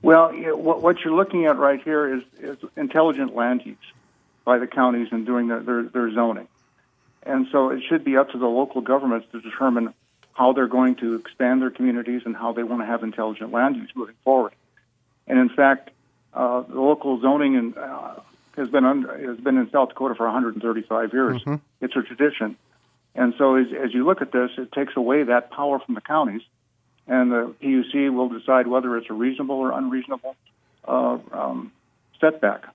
Well, what you're looking at right here is intelligent land use by the counties in doing their zoning. And so it should be up to the local governments to determine how they're going to expand their communities and how they want to have intelligent land use moving forward. And in fact, the local zoning has been in South Dakota for 135 years. Mm-hmm. It's a tradition. And so as you look at this, it takes away that power from the counties, and the PUC will decide whether it's a reasonable or unreasonable setback.